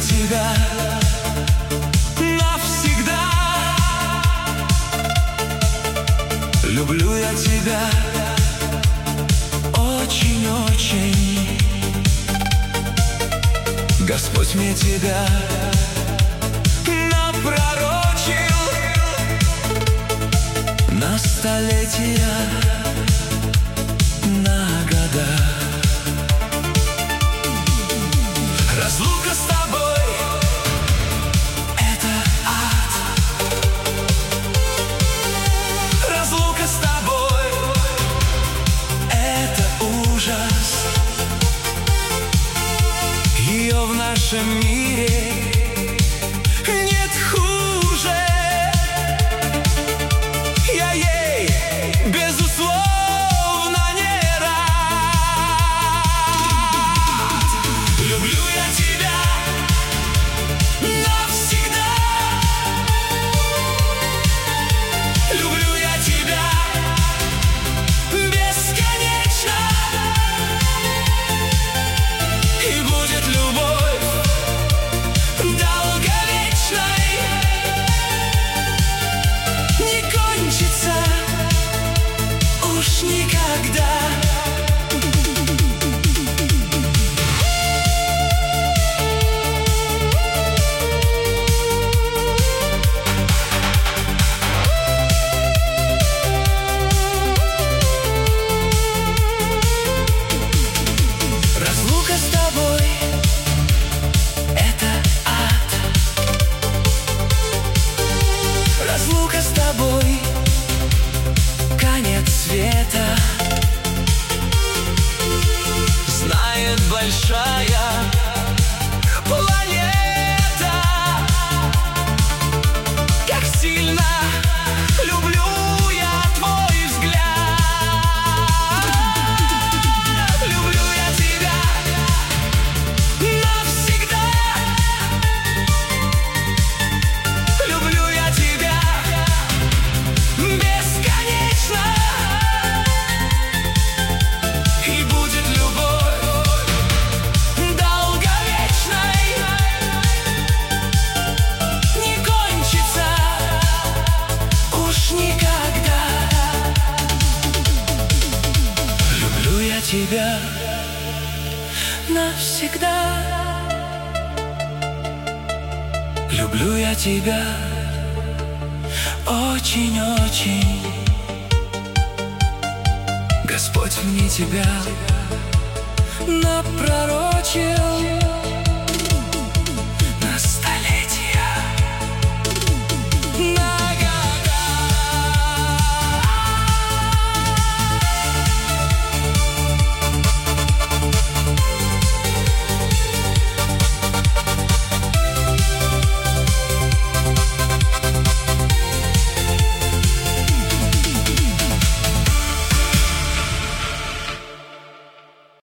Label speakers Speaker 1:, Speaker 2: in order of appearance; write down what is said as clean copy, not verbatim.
Speaker 1: тебя навсегда. Люблю я тебя очень-очень. Господь мне тебя напророчил на столетия, на года. Разлука с тобой — это ад. Разлука с тобой — это ужас. Ее в нашем мире нет хуже. Я ей безусловно не рад. Люблю я тебя навсегда. Люблю я тебя бесконечно. И будет любовь долговечной. Не кончится уж никогда. Разлука с тобой — это ад. Разлука с тобой — конец света. Знает большая планета, как сильно люблю я твой взгляд. Люблю я тебя навсегда. Люблю я тебя бесконечно. И будет любовь долговечной. Не кончится уж никогда. Люблю я тебя навсегда. Люблю я тебя очень-очень. Господь мне тебя напророчил